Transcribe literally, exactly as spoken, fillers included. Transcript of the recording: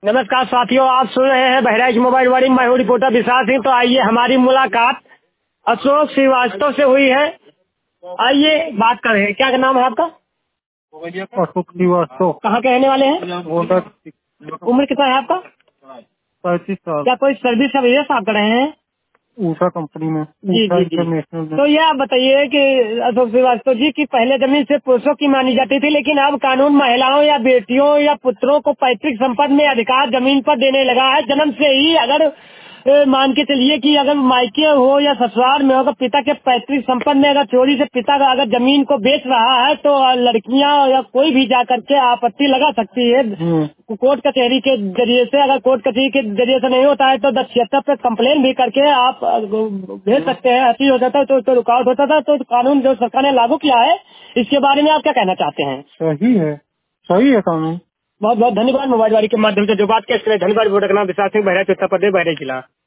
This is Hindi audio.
नमस्कार साथियों, आप सुन रहे हैं बहराइच मोबाइल वाली। मैं हूँ रिपोर्टर विशाल सिंह। तो आइए, हमारी मुलाकात अशोक श्रीवास्तव से हुई है। आइए बात करें। क्या नाम है आपका? अशोक श्रीवास्तव। कहाँ के रहने वाले हैं? उम्र कितना है आपका? पैंतीस साल। क्या कोई सर्विस का बिजनेस आप कर रहे हैं? ऊषा कंपनी में। जी ऊषा जी जी। इंटरनेशनल में। तो ये आप बताइए कि अशोक श्रीवास्तव जी की पहले जमीन से पुरुषों की मानी जाती थी, लेकिन अब कानून महिलाओं या बेटियों या पुत्रों को पैतृक संपत्ति में अधिकार जमीन पर देने लगा है। जन्म से ही अगर ए, मान के चलिए कि अगर मायके हो या ससुराल में हो, अगर पिता के पैतृक संपत्ति में अगर चोरी से पिता का अगर जमीन को बेच रहा है तो लड़कियां या कोई भी जा करके आपत्ति लगा सकती है कोर्ट कचहरी के जरिए से। अगर कोर्ट कचहरी के जरिए से नहीं होता है तो दस छिहत्तर पे कंप्लेन भी करके आप अ, भेज सकते हैं। हती हो जाता है तो, तो रुकावट होता था। तो कानून जो सरकार ने लागू किया है, इसके बारे में आप क्या कहना चाहते हैं? सही है, सही है कानून। बहुत बहुत धन्यवाद। मोबाइल वाली के माध्यम से जो बात किया इसके लिए धन्यवाद। वोटर का नाम विशाल सिंह, बहराइच उत्तर प्रदेश, बहराइच जिला।